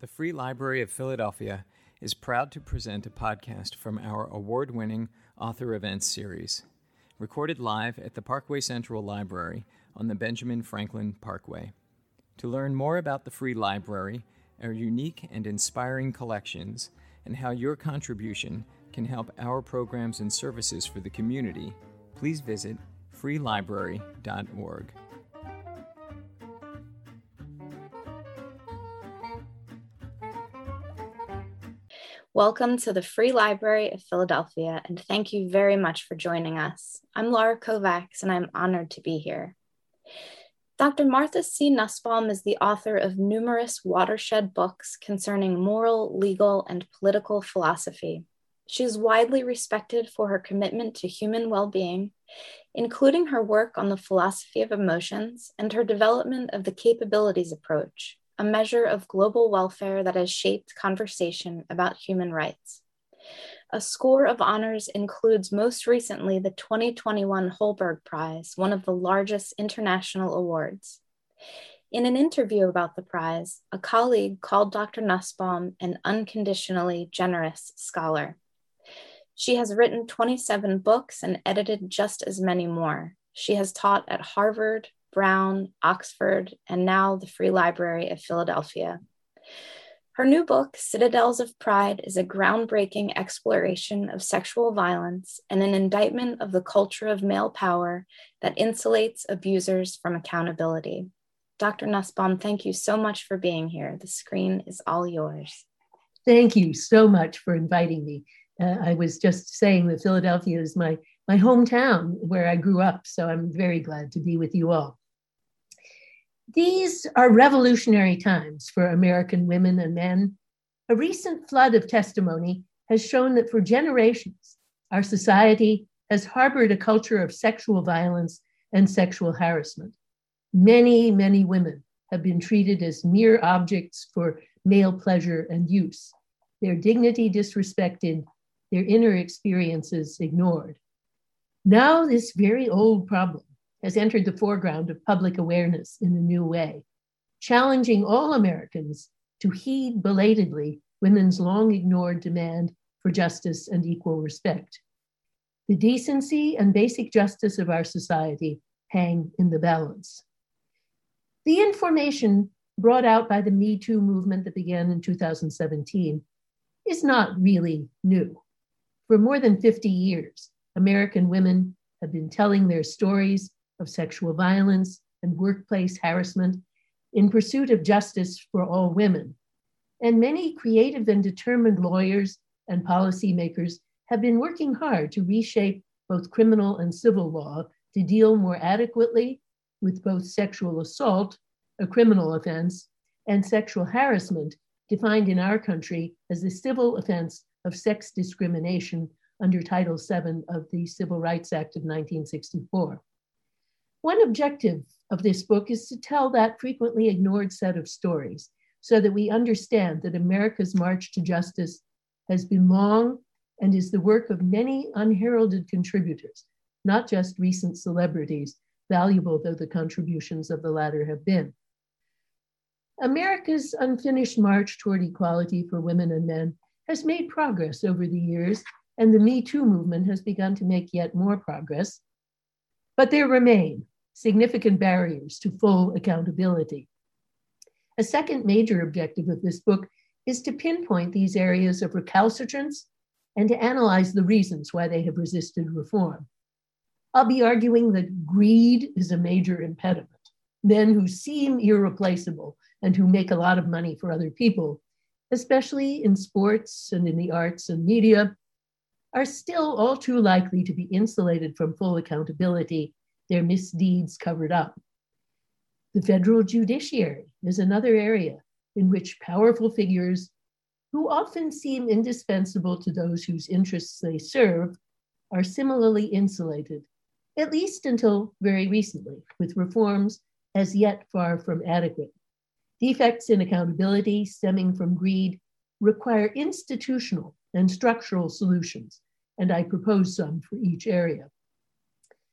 The Free Library of Philadelphia is proud to present a podcast from our award-winning Author Events series, recorded live at the Parkway Central Library on the Benjamin Franklin Parkway. To learn more about the Free Library, our unique and inspiring collections, and how your contribution can help our programs and services for the community, please visit freelibrary.org. Welcome to the Free Library of Philadelphia, and thank you very much for joining us. I'm Laura Kovacs, and I'm honored to be here. Dr. Martha C. Nussbaum is the author of numerous watershed books concerning moral, legal, and political philosophy. She is widely respected for her commitment to human well-being, including her work on the philosophy of emotions and her development of the capabilities approach, a measure of global welfare that has shaped conversation about human rights. A score of honors includes most recently the 2021 Holberg Prize, one of the largest international awards. In an interview about the prize, a colleague called Dr. Nussbaum an unconditionally generous scholar. She has written 27 books and edited just as many more. She has taught at Harvard, Brown, Oxford, and now the Free Library of Philadelphia. Her new book, Citadels of Pride, is a groundbreaking exploration of sexual violence and an indictment of the culture of male power that insulates abusers from accountability. Dr. Nussbaum, thank you so much for being here. The screen is all yours. Thank you so much for inviting me. I was just saying that Philadelphia is my hometown where I grew up, so I'm very glad to be with you all. These are revolutionary times for American women and men. A recent flood of testimony has shown that for generations, our society has harbored a culture of sexual violence and sexual harassment. Many, many women have been treated as mere objects for male pleasure and use, their dignity disrespected, their inner experiences ignored. Now, this very old problem has entered the foreground of public awareness in a new way, challenging all Americans to heed belatedly women's long ignored demand for justice and equal respect. The decency and basic justice of our society hang in the balance. The information brought out by the Me Too movement that began in 2017 is not really new. For more than 50 years, American women have been telling their stories of sexual violence and workplace harassment in pursuit of justice for all women. And many creative and determined lawyers and policymakers have been working hard to reshape both criminal and civil law to deal more adequately with both sexual assault, a criminal offense, and sexual harassment, defined in our country as the civil offense of sex discrimination under Title VII of the Civil Rights Act of 1964. One objective of this book is to tell that frequently ignored set of stories so that we understand that America's march to justice has been long and is the work of many unheralded contributors, not just recent celebrities, valuable though the contributions of the latter have been. America's unfinished march toward equality for women and men has made progress over the years, and the Me Too movement has begun to make yet more progress. But there remain significant barriers to full accountability. A second major objective of this book is to pinpoint these areas of recalcitrance and to analyze the reasons why they have resisted reform. I'll be arguing that greed is a major impediment. Men who seem irreplaceable and who make a lot of money for other people, especially in sports and in the arts and media, are still all too likely to be insulated from full accountability, their misdeeds covered up. The federal judiciary is another area in which powerful figures, who often seem indispensable to those whose interests they serve, are similarly insulated, at least until very recently, with reforms as yet far from adequate. Defects in accountability stemming from greed require institutional and structural solutions, and I propose some for each area.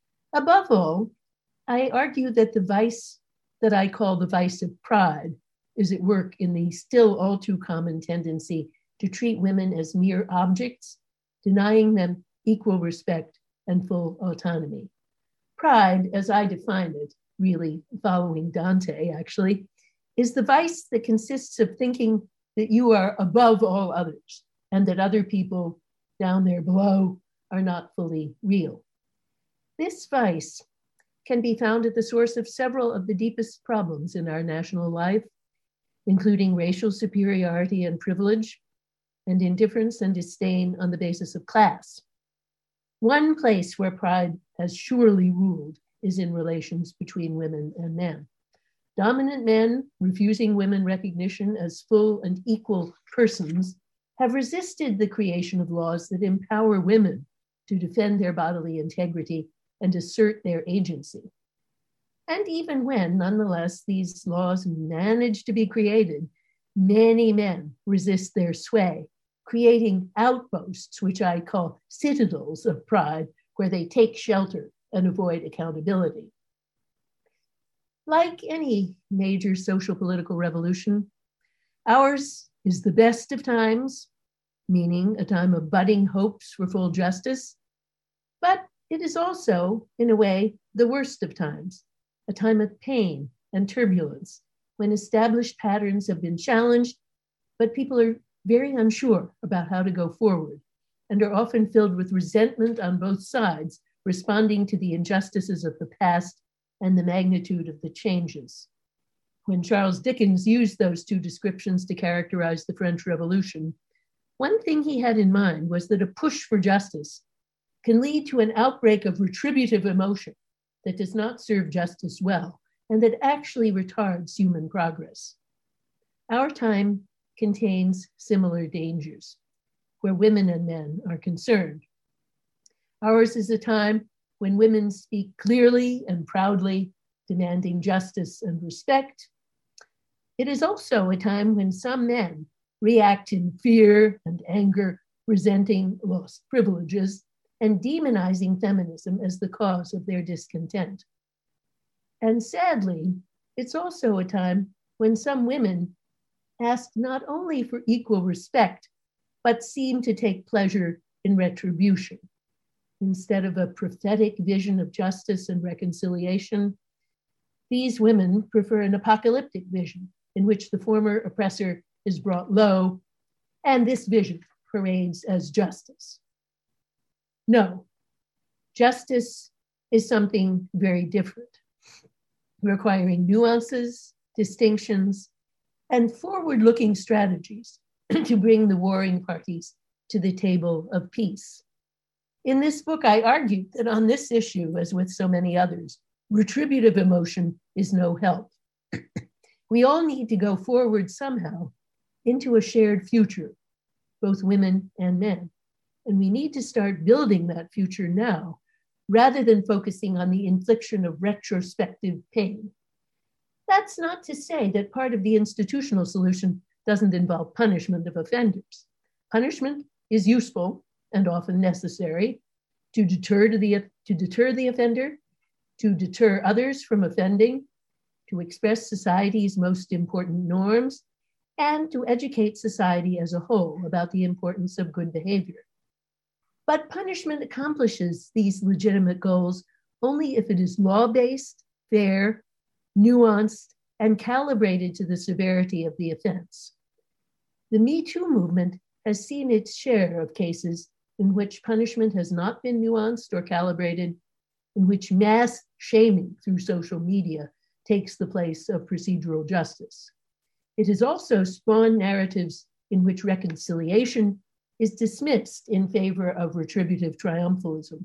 Above all, I argue that the vice that I call the vice of pride is at work in the still all too common tendency to treat women as mere objects, denying them equal respect and full autonomy. Pride, as I define it, really following Dante actually, is the vice that consists of thinking that you are above all others and that other people down there below are not fully real. This vice can be found at the source of several of the deepest problems in our national life, including racial superiority and privilege, and indifference and disdain on the basis of class. One place where pride has surely ruled is in relations between women and men. Dominant men, refusing women recognition as full and equal persons, have resisted the creation of laws that empower women to defend their bodily integrity and assert their agency. And even when, nonetheless, these laws manage to be created, many men resist their sway, creating outposts, which I call citadels of pride, where they take shelter and avoid accountability. Like any major social political revolution, ours is the best of times, meaning a time of budding hopes for full justice, but it is also, in a way, the worst of times, a time of pain and turbulence, when established patterns have been challenged, but people are very unsure about how to go forward and are often filled with resentment on both sides, responding to the injustices of the past and the magnitude of the changes. When Charles Dickens used those two descriptions to characterize the French Revolution, one thing he had in mind was that a push for justice can lead to an outbreak of retributive emotion that does not serve justice well and that actually retards human progress. Our time contains similar dangers where women and men are concerned. Ours is a time when women speak clearly and proudly, demanding justice and respect. It is also a time when some men react in fear and anger, resenting lost privileges and demonizing feminism as the cause of their discontent. And sadly, it's also a time when some women ask not only for equal respect, but seem to take pleasure in retribution. Instead of a prophetic vision of justice and reconciliation, these women prefer an apocalyptic vision in which the former oppressor is brought low, and this vision parades as justice. No, justice is something very different, requiring nuances, distinctions, and forward-looking strategies to bring the warring parties to the table of peace. In this book, I argued that on this issue, as with so many others, retributive emotion is no help. We all need to go forward somehow into a shared future, both women and men. And we need to start building that future now, rather than focusing on the infliction of retrospective pain. That's not to say that part of the institutional solution doesn't involve punishment of offenders. Punishment is useful and often necessary to deter the offender, to deter others from offending, to express society's most important norms, and to educate society as a whole about the importance of good behavior. But punishment accomplishes these legitimate goals only if it is law-based, fair, nuanced, and calibrated to the severity of the offense. The Me Too movement has seen its share of cases in which punishment has not been nuanced or calibrated, in which mass shaming through social media takes the place of procedural justice. It has also spawned narratives in which reconciliation is dismissed in favor of retributive triumphalism.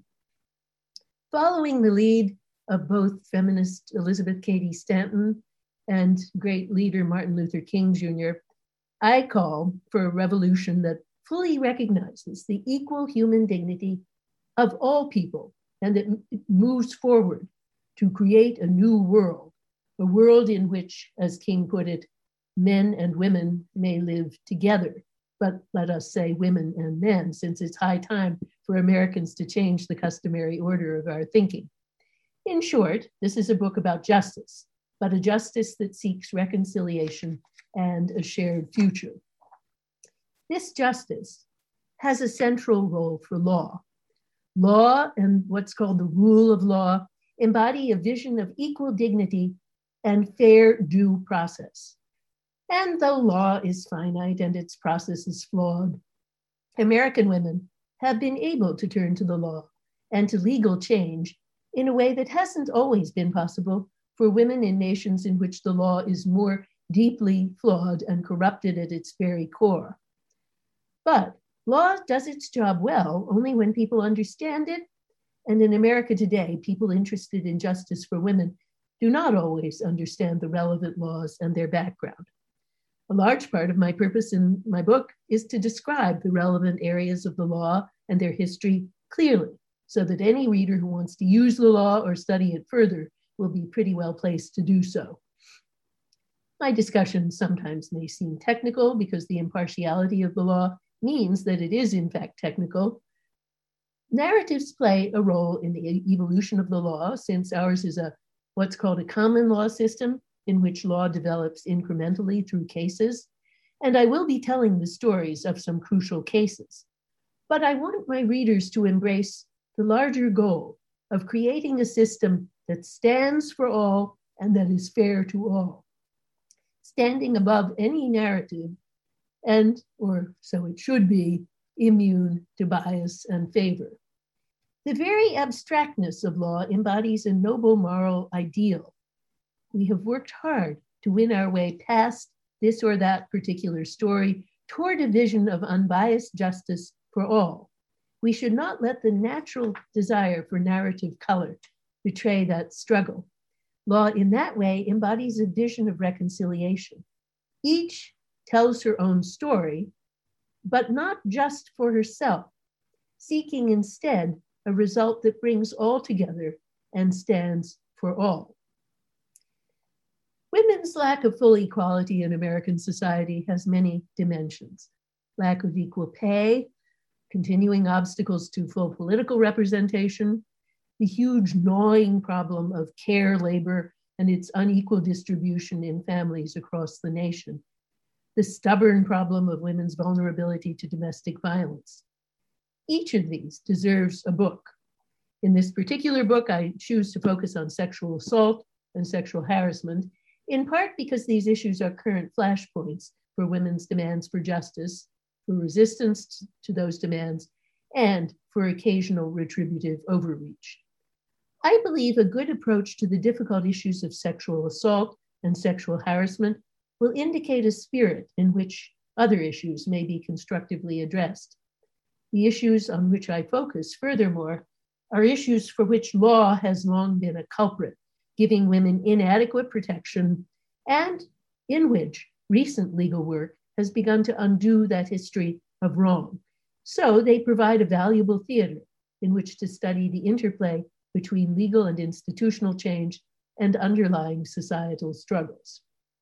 Following the lead of both feminist Elizabeth Cady Stanton and great leader Martin Luther King Jr., I call for a revolution that fully recognizes the equal human dignity of all people and that moves forward to create a new world, a world in which, as King put it, men and women may live together. But let us say women and men, since it's high time for Americans to change the customary order of our thinking. In short, this is a book about justice, but a justice that seeks reconciliation and a shared future. This justice has a central role for law. Law and what's called the rule of law embody a vision of equal dignity and fair due process. And though law is finite and its process is flawed, American women have been able to turn to the law and to legal change in a way that hasn't always been possible for women in nations in which the law is more deeply flawed and corrupted at its very core. But law does its job well only when people understand it. And in America today, people interested in justice for women do not always understand the relevant laws and their background. A large part of my purpose in my book is to describe the relevant areas of the law and their history clearly, so that any reader who wants to use the law or study it further will be pretty well placed to do so. My discussions sometimes may seem technical because the impartiality of the law means that it is in fact technical. Narratives play a role in the evolution of the law, since ours is what's called a common law system in which law develops incrementally through cases. And I will be telling the stories of some crucial cases. But I want my readers to embrace the larger goal of creating a system that stands for all and that is fair to all, standing above any narrative and, or so it should be, immune to bias and favor. The very abstractness of law embodies a noble moral ideal. We have worked hard to win our way past this or that particular story toward a vision of unbiased justice for all. We should not let the natural desire for narrative color betray that struggle. Law in that way embodies a vision of reconciliation. Each tells her own story, but not just for herself, seeking instead a result that brings all together and stands for all. Women's lack of full equality in American society has many dimensions: lack of equal pay, continuing obstacles to full political representation, the huge gnawing problem of care labor and its unequal distribution in families across the nation, the stubborn problem of women's vulnerability to domestic violence. Each of these deserves a book. In this particular book, I choose to focus on sexual assault and sexual harassment, in part because these issues are current flashpoints for women's demands for justice, for resistance to those demands, and for occasional retributive overreach. I believe a good approach to the difficult issues of sexual assault and sexual harassment will indicate a spirit in which other issues may be constructively addressed. The issues on which I focus, furthermore, are issues for which law has long been a culprit, giving women inadequate protection, and in which recent legal work has begun to undo that history of wrong. So they provide a valuable theater in which to study the interplay between legal and institutional change and underlying societal struggles.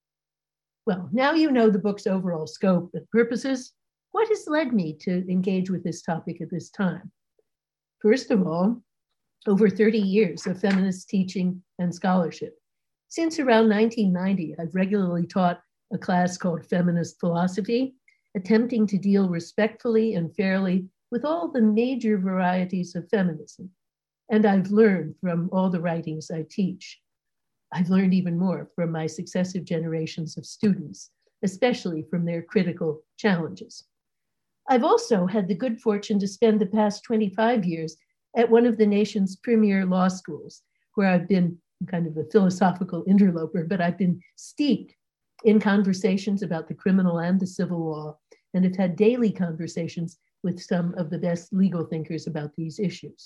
Well, now you know the book's overall scope and purposes. What has led me to engage with this topic at this time? First of all, over 30 years of feminist teaching and scholarship. Since around 1990, I've regularly taught a class called Feminist Philosophy, attempting to deal respectfully and fairly with all the major varieties of feminism. And I've learned from all the writings I teach. I've learned even more from my successive generations of students, especially from their critical challenges. I've also had the good fortune to spend the past 25 years at one of the nation's premier law schools, where I've been kind of a philosophical interloper, but I've been steeped in conversations about the criminal and the civil law, and have had daily conversations with some of the best legal thinkers about these issues.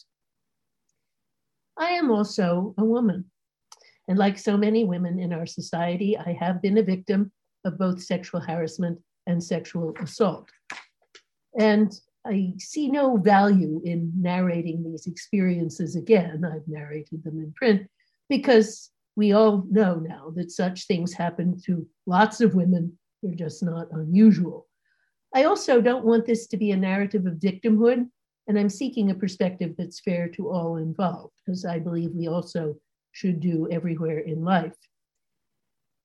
I am also a woman, and like so many women in our society, I have been a victim of both sexual harassment and sexual assault. And I see no value in narrating these experiences again. I've narrated them in print because we all know now that such things happen to lots of women. They're just not unusual. I also don't want this to be a narrative of victimhood, and I'm seeking a perspective that's fair to all involved, as I believe we also should do everywhere in life.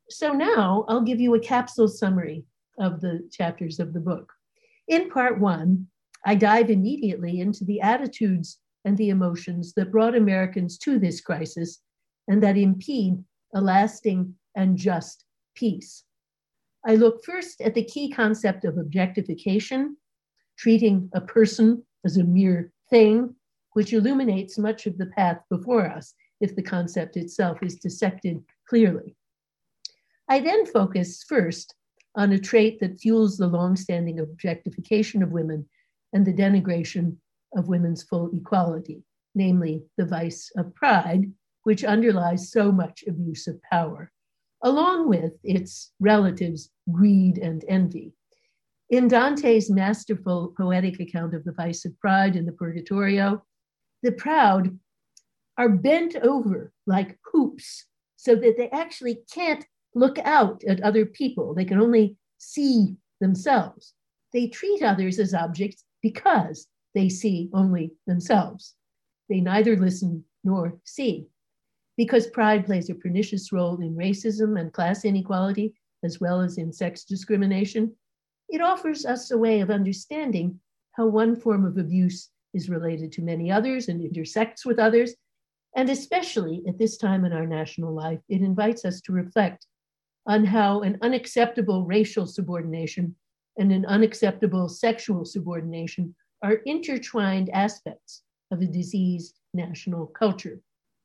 So now I'll give you a capsule summary of the chapters of the book. In part one, I dive immediately into the attitudes and the emotions that brought Americans to this crisis and that impede a lasting and just peace. I look first at the key concept of objectification, treating a person as a mere thing, which illuminates much of the path before us if the concept itself is dissected clearly. I then focus first on a trait that fuels the longstanding objectification of women and the denigration of women's full equality, namely the vice of pride, which underlies so much abuse of power, along with its relatives, greed and envy. In Dante's masterful poetic account of the vice of pride in the Purgatorio, the proud are bent over like hoops so that they actually can't look out at other people. They can only see themselves. They treat others as objects because they see only themselves. They neither listen nor see. Because pride plays a pernicious role in racism and class inequality, as well as in sex discrimination, it offers us a way of understanding how one form of abuse is related to many others and intersects with others. And especially at this time in our national life, it invites us to reflect on how an unacceptable racial subordination and an unacceptable sexual subordination are intertwined aspects of a diseased national culture.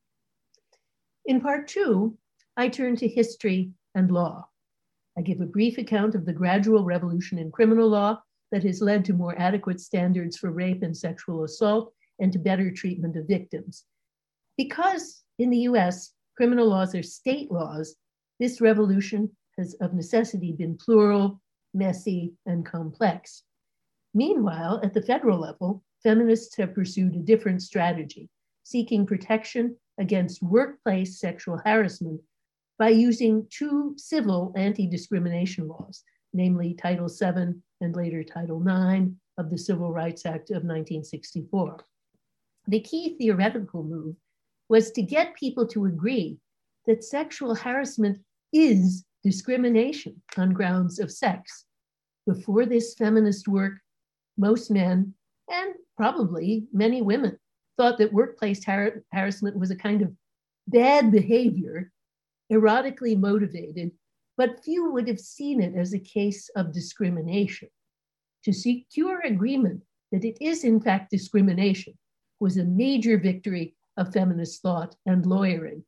In part two, I turn to history and law. I give a brief account of the gradual revolution in criminal law that has led to more adequate standards for rape and sexual assault and to better treatment of victims. Because in the US, criminal laws are state laws, this revolution has of necessity been plural, messy, and complex. Meanwhile, at the federal level, feminists have pursued a different strategy, seeking protection against workplace sexual harassment by using two civil anti-discrimination laws, namely Title VII and later Title IX of the Civil Rights Act of 1964. The key theoretical move was to get people to agree that sexual harassment is discrimination on grounds of sex. Before this feminist work, most men, and probably many women, thought that workplace harassment was a kind of bad behavior, erotically motivated, but few would have seen it as a case of discrimination. To secure agreement that it is in fact discrimination was a major victory of feminist thought and lawyering.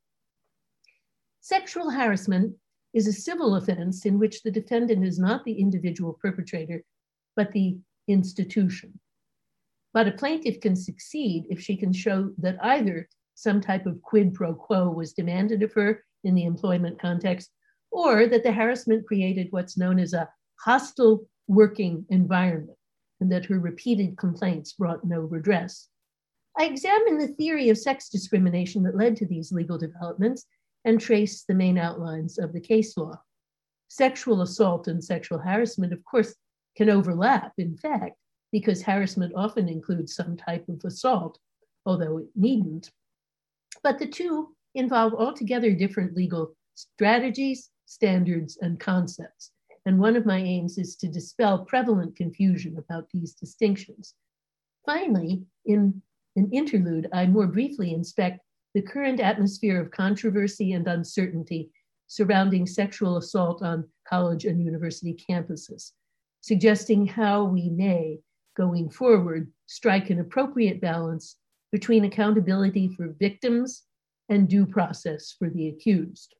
Sexual harassment is a civil offense in which the defendant is not the individual perpetrator, but the institution. But a plaintiff can succeed if she can show that either some type of quid pro quo was demanded of her in the employment context, or that the harassment created what's known as a hostile working environment, and that her repeated complaints brought no redress. I examine the theory of sex discrimination that led to these legal developments and trace the main outlines of the case law. Sexual assault and sexual harassment, of course, can overlap, in fact, because harassment often includes some type of assault, although it needn't. But the two involve altogether different legal strategies, standards, and concepts. And one of my aims is to dispel prevalent confusion about these distinctions. Finally, in an interlude, I more briefly inspect the current atmosphere of controversy and uncertainty surrounding sexual assault on college and university campuses, suggesting how we may, going forward, strike an appropriate balance between accountability for victims and due process for the accused.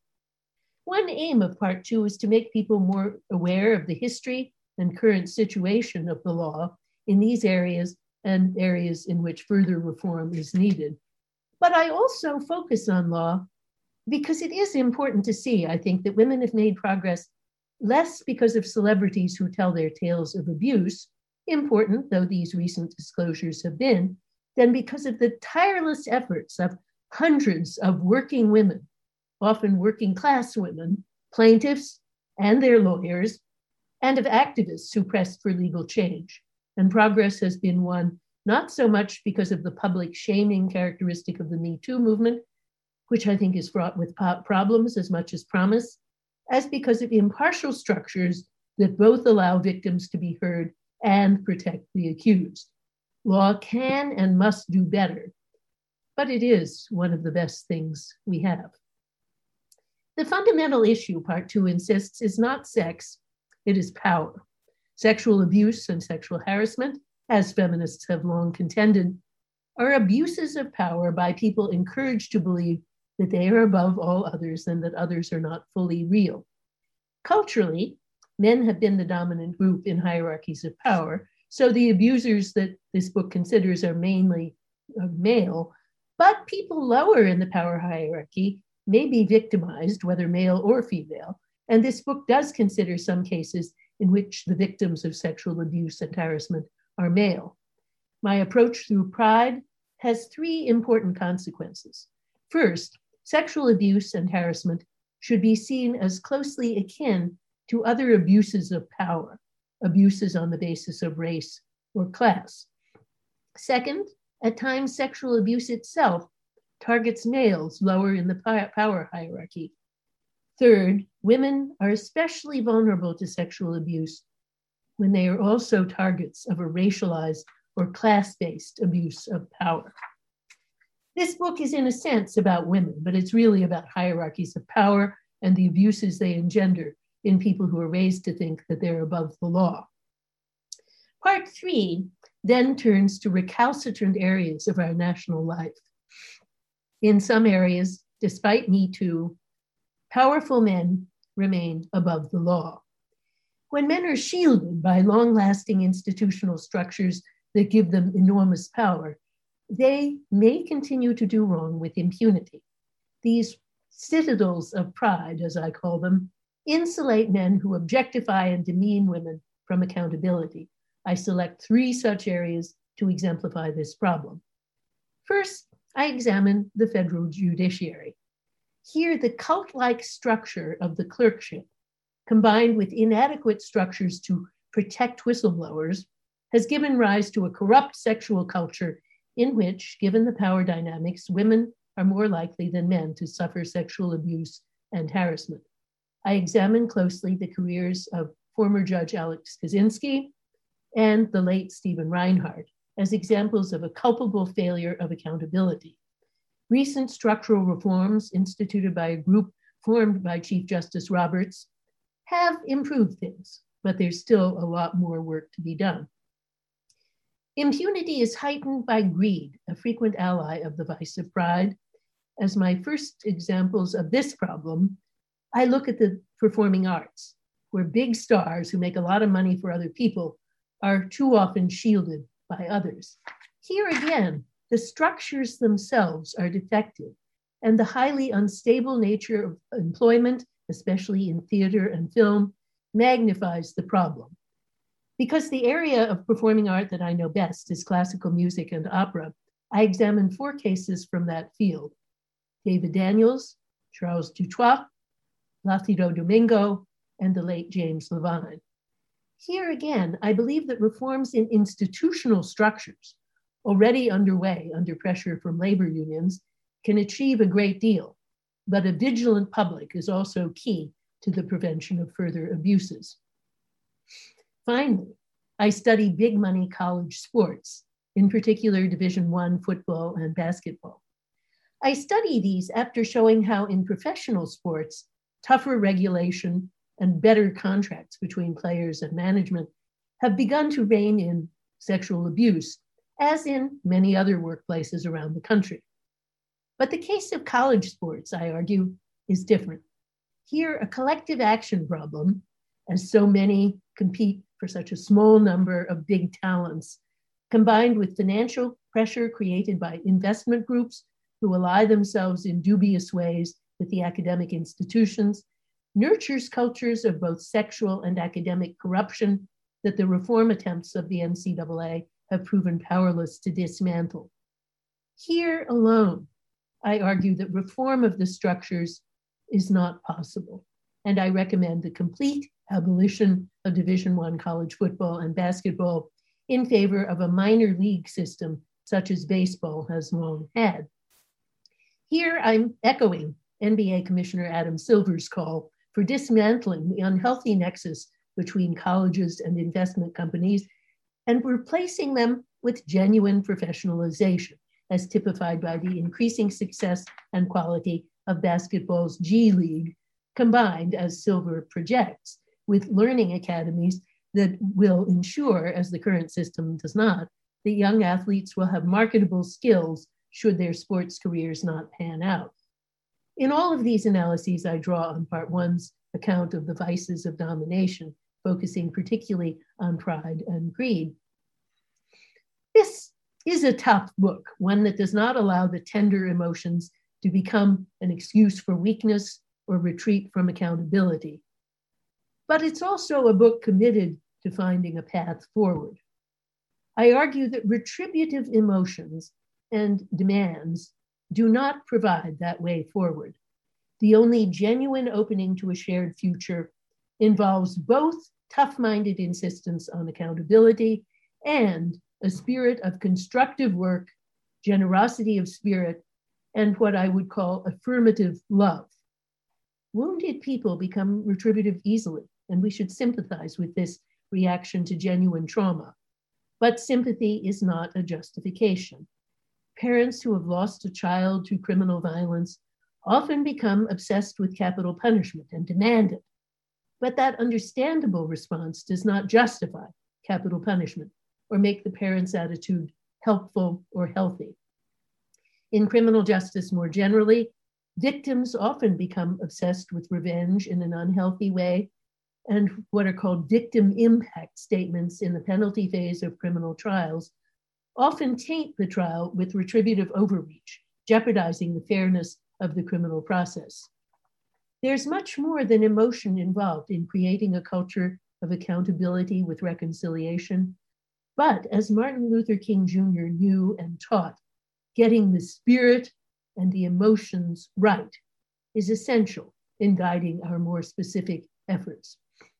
One aim of part two is to make people more aware of the history and current situation of the law in these areas and areas in which further reform is needed. But I also focus on law because it is important to see, I think, that women have made progress less because of celebrities who tell their tales of abuse, important though these recent disclosures have been, than because of the tireless efforts of hundreds of working women, often working class women, plaintiffs and their lawyers, and of activists who pressed for legal change. And progress has been won not so much because of the public shaming characteristic of the Me Too movement, which I think is fraught with problems as much as promise, as because of impartial structures that both allow victims to be heard and protect the accused. Law can and must do better, but it is one of the best things we have. The fundamental issue, Part 2 insists, is not sex, it is power. Sexual abuse and sexual harassment, as feminists have long contended, are abuses of power by people encouraged to believe that they are above all others and that others are not fully real. Culturally, men have been the dominant group in hierarchies of power, so the abusers that this book considers are mainly male, but people lower in the power hierarchy may be victimized, whether male or female, and this book does consider some cases in which the victims of sexual abuse and harassment are male. My approach through Pride has three important consequences. First, sexual abuse and harassment should be seen as closely akin to other abuses of power, abuses on the basis of race or class. Second, at times sexual abuse itself targets males lower in the power hierarchy. Third, women are especially vulnerable to sexual abuse when they are also targets of a racialized or class-based abuse of power. This book is in a sense about women, but it's really about hierarchies of power and the abuses they engender in people who are raised to think that they're above the law. Part 3 then turns to recalcitrant areas of our national life. In some areas, despite Me Too, powerful men remain above the law. When men are shielded by long-lasting institutional structures that give them enormous power, they may continue to do wrong with impunity. These citadels of pride, as I call them, insulate men who objectify and demean women from accountability. I select 3 such areas to exemplify this problem. First, I examine the federal judiciary. Here, the cult-like structure of the clerkship, combined with inadequate structures to protect whistleblowers, has given rise to a corrupt sexual culture in which, given the power dynamics, women are more likely than men to suffer sexual abuse and harassment. I examine closely the careers of former Judge Alex Kaczynski and the late Stephen Reinhardt as examples of a culpable failure of accountability. Recent structural reforms instituted by a group formed by Chief Justice Roberts have improved things, but there's still a lot more work to be done. Impunity is heightened by greed, a frequent ally of the vice of pride. As my first examples of this problem, I look at the performing arts, where big stars who make a lot of money for other people are too often shielded by others. Here again, the structures themselves are defective, and the highly unstable nature of employment, especially in theater and film, magnifies the problem. Because the area of performing art that I know best is classical music and opera, I examined 4 cases from that field: David Daniels, Charles Dutoit, Plácido Domingo, and the late James Levine. Here again, I believe that reforms in institutional structures, already underway under pressure from labor unions, can achieve a great deal, but a vigilant public is also key to the prevention of further abuses. Finally, I study big money college sports, in particular Division I football and basketball. I study these after showing how in professional sports, tougher regulation and better contracts between players and management have begun to rein in sexual abuse, as in many other workplaces around the country. But the case of college sports, I argue, is different. Here, a collective action problem, as so many compete for such a small number of big talents, combined with financial pressure created by investment groups who ally themselves in dubious ways with the academic institutions, nurtures cultures of both sexual and academic corruption that the reform attempts of the NCAA have proven powerless to dismantle. Here alone, I argue that reform of the structures is not possible, and I recommend the complete abolition of Division I college football and basketball in favor of a minor league system such as baseball has long had. Here I'm echoing NBA Commissioner Adam Silver's call for dismantling the unhealthy nexus between colleges and investment companies and replacing them with genuine professionalization, as typified by the increasing success and quality of basketball's G League, combined, as Silver projects, with learning academies that will ensure, as the current system does not, that young athletes will have marketable skills should their sports careers not pan out. In all of these analyses, I draw on Part 1's account of the vices of domination, focusing particularly on pride and greed. This is a tough book, one that does not allow the tender emotions to become an excuse for weakness or retreat from accountability. But it's also a book committed to finding a path forward. I argue that retributive emotions and demands do not provide that way forward. The only genuine opening to a shared future involves both tough-minded insistence on accountability and a spirit of constructive work, generosity of spirit, and what I would call affirmative love. Wounded people become retributive easily, and we should sympathize with this reaction to genuine trauma. But sympathy is not a justification. Parents who have lost a child to criminal violence often become obsessed with capital punishment and demand it. But that understandable response does not justify capital punishment or make the parent's attitude helpful or healthy. In criminal justice more generally, victims often become obsessed with revenge in an unhealthy way, and what are called victim impact statements in the penalty phase of criminal trials often taint the trial with retributive overreach, jeopardizing the fairness of the criminal process. There's much more than emotion involved in creating a culture of accountability with reconciliation. But as Martin Luther King Jr. knew and taught, getting the spirit and the emotions right is essential in guiding our more specific efforts.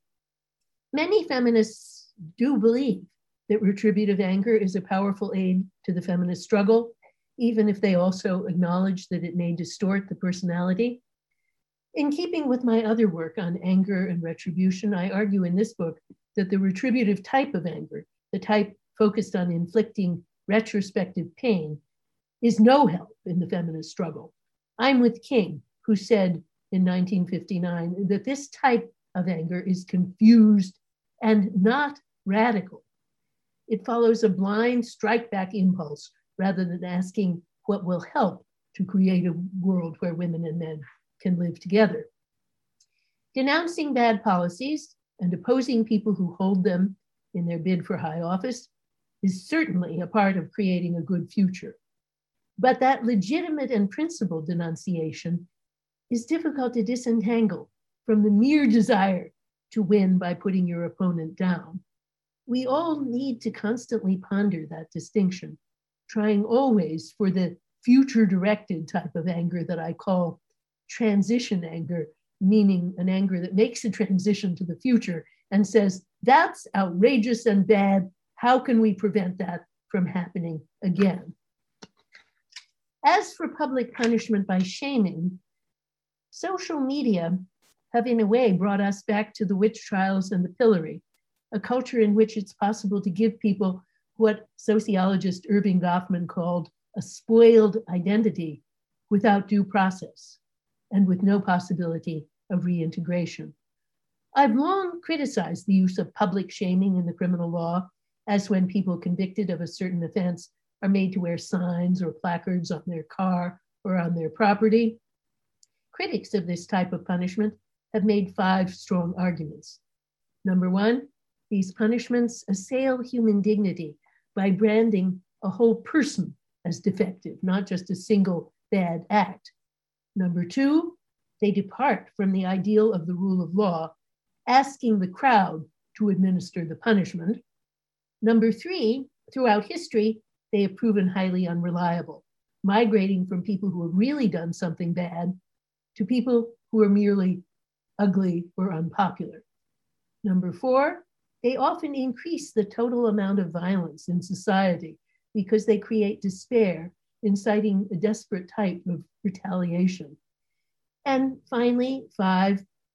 Many feminists do believe that retributive anger is a powerful aid to the feminist struggle, even if they also acknowledge that it may distort the personality. In keeping with my other work on anger and retribution, I argue in this book that the retributive type of anger, the type focused on inflicting retrospective pain, is no help in the feminist struggle. I'm with King, who said in 1959 that this type of anger is confused and not radical. It follows a blind strike-back impulse rather than asking what will help to create a world where women and men can live together. Denouncing bad policies and opposing people who hold them in their bid for high office is certainly a part of creating a good future. But that legitimate and principled denunciation is difficult to disentangle from the mere desire to win by putting your opponent down. We all need to constantly ponder that distinction, trying always for the future-directed type of anger that I call transition anger, meaning an anger that makes a transition to the future and says, that's outrageous and bad. How can we prevent that from happening again? As for public punishment by shaming, social media have in a way brought us back to the witch trials and the pillory, a culture in which it's possible to give people what sociologist Irving Goffman called a spoiled identity without due process and with no possibility of reintegration. I've long criticized the use of public shaming in the criminal law, as when people convicted of a certain offense are made to wear signs or placards on their car or on their property. Critics of this type of punishment have made 5 strong arguments. Number 1, these punishments assail human dignity by branding a whole person as defective, not just a single bad act. Number 2, they depart from the ideal of the rule of law, asking the crowd to administer the punishment. Number 3, throughout history, they have proven highly unreliable, migrating from people who have really done something bad to people who are merely ugly or unpopular. Number 4, they often increase the total amount of violence in society because they create despair, inciting a desperate type of retaliation. And finally, 5,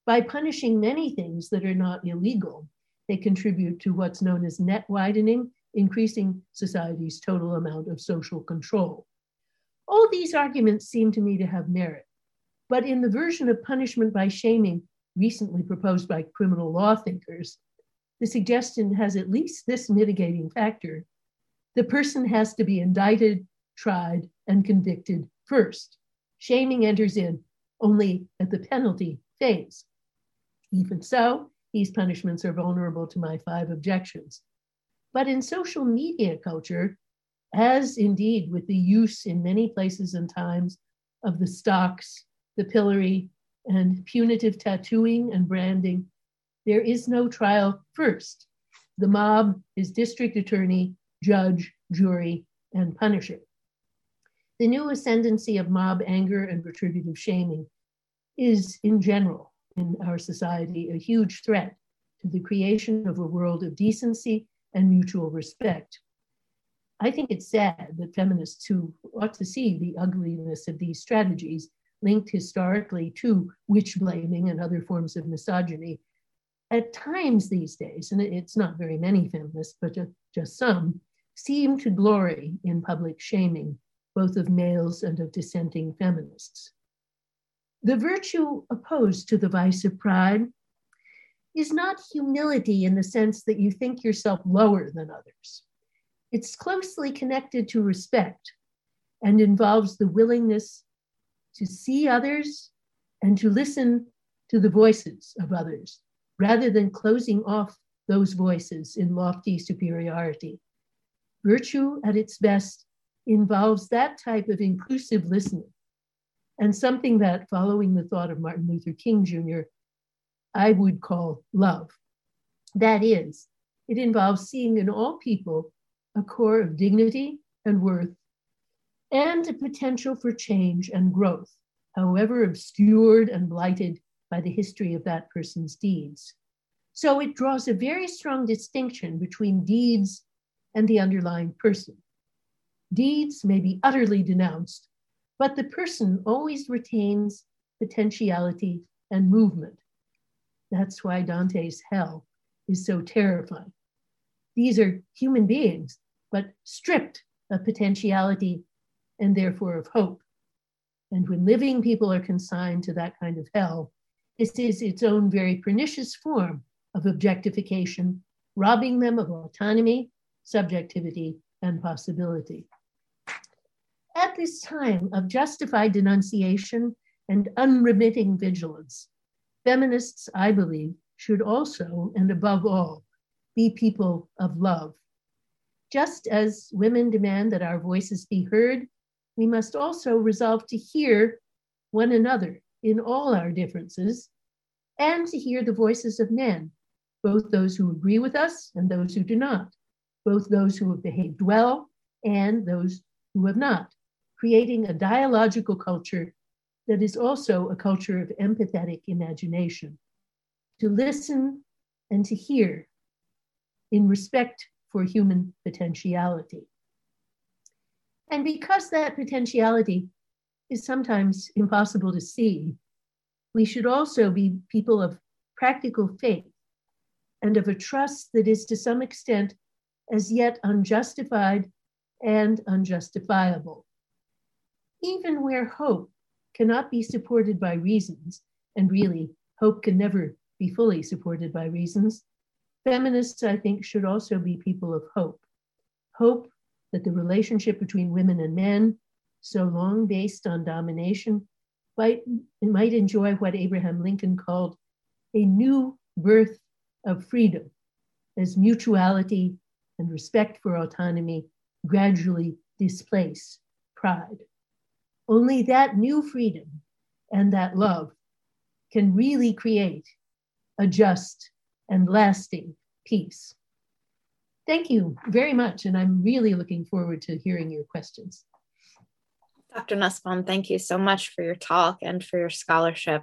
By punishing many things that are not illegal, they contribute to what's known as net widening, increasing society's total amount of social control. All these arguments seem to me to have merit, but in the version of punishment by shaming recently proposed by criminal law thinkers, the suggestion has at least this mitigating factor. The person has to be indicted, tried, and convicted first. Shaming enters in only at the penalty phase. Even so, these punishments are vulnerable to my 5 objections. But in social media culture, as indeed with the use in many places and times of the stocks, the pillory, and punitive tattooing and branding, there is no trial first. The mob is district attorney, judge, jury, and punisher. The new ascendancy of mob anger and retributive shaming is, in general, in our society, a huge threat to the creation of a world of decency and mutual respect. I think it's sad that feminists who ought to see the ugliness of these strategies linked historically to witch blaming and other forms of misogyny, at times these days, and it's not very many feminists, but just some, seem to glory in public shaming, both of males and of dissenting feminists. The virtue opposed to the vice of pride is not humility in the sense that you think yourself lower than others. It's closely connected to respect and involves the willingness to see others and to listen to the voices of others, rather than closing off those voices in lofty superiority. Virtue at its best involves that type of inclusive listening, and something that, following the thought of Martin Luther King Jr., I would call love. That is, it involves seeing in all people a core of dignity and worth, and a potential for change and growth, however obscured and blighted by the history of that person's deeds. So it draws a very strong distinction between deeds and the underlying person. Deeds may be utterly denounced, but the person always retains potentiality and movement. That's why Dante's hell is so terrifying. These are human beings, but stripped of potentiality and therefore of hope. And when living people are consigned to that kind of hell, this is its own very pernicious form of objectification, robbing them of autonomy, subjectivity, and possibility. At this time of justified denunciation and unremitting vigilance, feminists, I believe, should also, and above all, be people of love. Just as women demand that our voices be heard, we must also resolve to hear one another in all our differences, and to hear the voices of men, both those who agree with us and those who do not, both those who have behaved well and those who have not, creating a dialogical culture that is also a culture of empathetic imagination. To listen and to hear in respect for human potentiality. And because that potentiality is sometimes impossible to see, we should also be people of practical faith and of a trust that is to some extent as yet unjustified and unjustifiable. Even where hope cannot be supported by reasons, and really hope can never be fully supported by reasons, feminists, I think, should also be people of hope. Hope that the relationship between women and men, so long based on domination, might enjoy what Abraham Lincoln called a new birth of freedom, as mutuality and respect for autonomy gradually displace pride. Only that new freedom and that love can really create a just and lasting peace. Thank you very much, and I'm really looking forward to hearing your questions. Dr. Nussbaum, thank you so much for your talk and for your scholarship.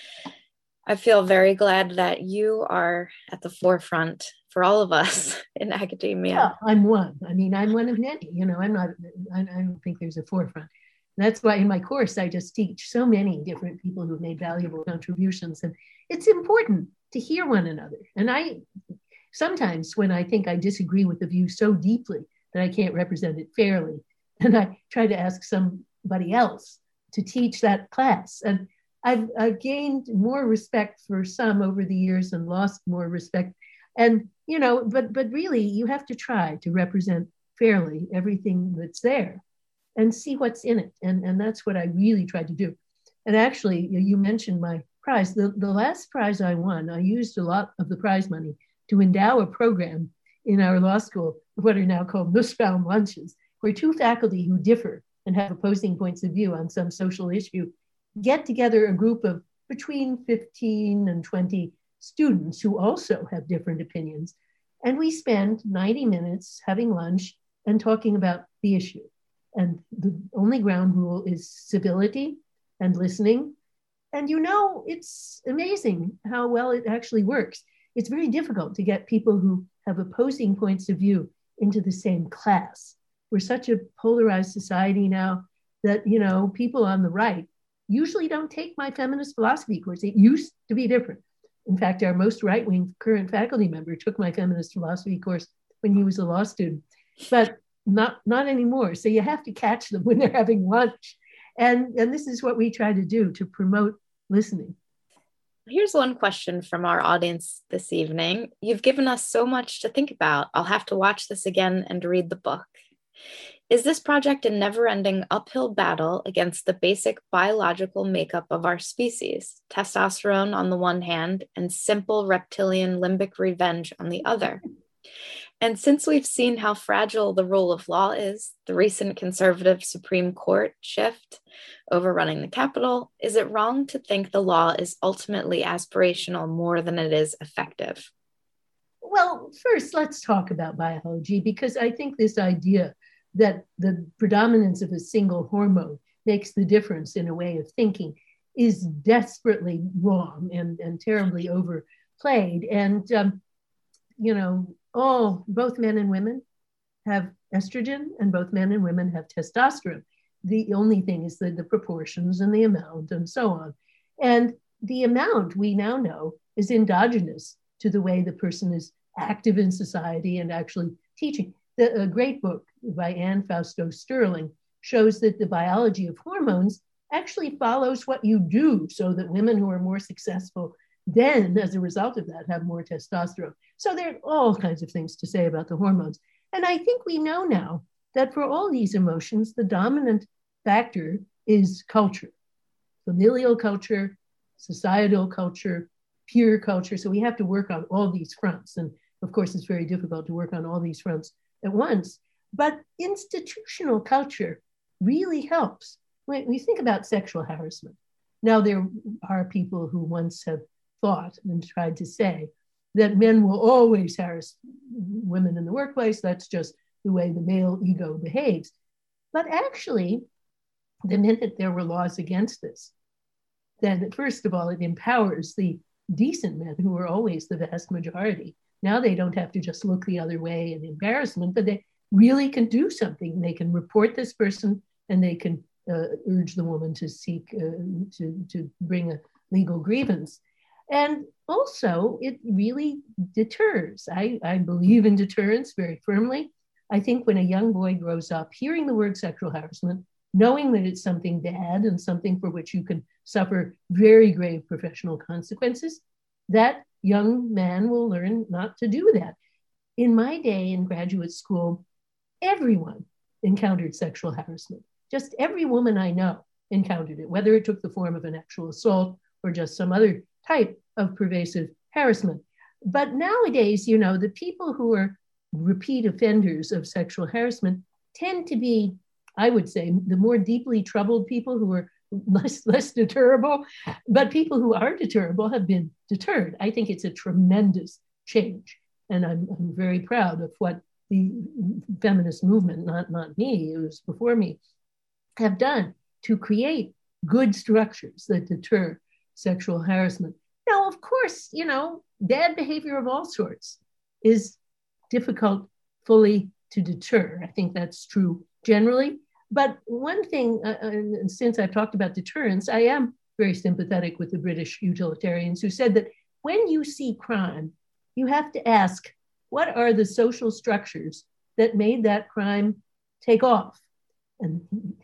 I feel very glad that you are at the forefront for all of us in academia. Yeah, I'm one. I mean, I'm one of many. You know, I don't think there's a forefront. That's why in my course, I just teach so many different people who've made valuable contributions. And it's important to hear one another. And I sometimes, when I think I disagree with the view so deeply that I can't represent it fairly, and I try to ask somebody else to teach that class. And I've gained more respect for some over the years and lost more respect. And, but really, you have to try to represent fairly everything that's there and see what's in it. And that's what I really tried to do. And actually, you mentioned my prize. The last prize I won, I used a lot of the prize money to endow a program in our law school, what are now called Nussbaum lunches, where two faculty who differ and have opposing points of view on some social issue get together a group of between 15 and 20 students who also have different opinions. And we spend 90 minutes having lunch and talking about the issue. And the only ground rule is civility and listening. And it's amazing how well it actually works. It's very difficult to get people who have opposing points of view into the same class. We're such a polarized society now that, people on the right usually don't take my feminist philosophy course. It used to be different. In fact, our most right-wing current faculty member took my feminist philosophy course when he was a law student, but not anymore. So you have to catch them when they're having lunch. And this is what we try to do to promote listening. Here's one question from our audience this evening. You've given us so much to think about. I'll have to watch this again and read the book. Is this project a never-ending uphill battle against the basic biological makeup of our species, testosterone on the one hand and simple reptilian limbic revenge on the other? And since we've seen how fragile the rule of law is, the recent conservative Supreme Court shift overrunning the Capitol, is it wrong to think the law is ultimately aspirational more than it is effective? Well, first, let's talk about biology, because I think this idea that the predominance of a single hormone makes the difference in a way of thinking is desperately wrong and terribly overplayed. And, both men and women have estrogen and both men and women have testosterone. The only thing is the proportions and the amount and so on. And the amount we now know is endogenous to the way the person is active in society and actually teaching. A great book by Anne Fausto Sterling shows that the biology of hormones actually follows what you do, so that women who are more successful then, as a result of that, have more testosterone. So there are all kinds of things to say about the hormones. And I think we know now that for all these emotions, the dominant factor is culture, familial culture, societal culture, peer culture. So we have to work on all these fronts. And of course, it's very difficult to work on all these fronts at once. But institutional culture really helps. When we think about sexual harassment, now there are people who once have thought and tried to say that men will always harass women in the workplace. That's just the way the male ego behaves. But actually, the minute there were laws against this, then first of all, it empowers the decent men who are always the vast majority. Now they don't have to just look the other way in embarrassment, but they really can do something. They can report this person and they can urge the woman to seek, to bring a legal grievance. And also, it really deters. I believe in deterrence very firmly. I think when a young boy grows up hearing the word sexual harassment, knowing that it's something bad and something for which you can suffer very grave professional consequences, that young man will learn not to do that. In my day in graduate school, everyone encountered sexual harassment. Just every woman I know encountered it, whether it took the form of an actual assault or just some other type of pervasive harassment. But nowadays, the people who are repeat offenders of sexual harassment tend to be, I would say, the more deeply troubled people who are less deterrable, but people who are deterrable have been deterred. I think it's a tremendous change. And I'm very proud of what the feminist movement, not me, it was before me, have done to create good structures that deter sexual harassment. Now, of course, bad behavior of all sorts is difficult fully to deter. I think that's true generally. But one thing, and since I've talked about deterrence, I am very sympathetic with the British utilitarians who said that when you see crime, you have to ask, what are the social structures that made that crime take off? And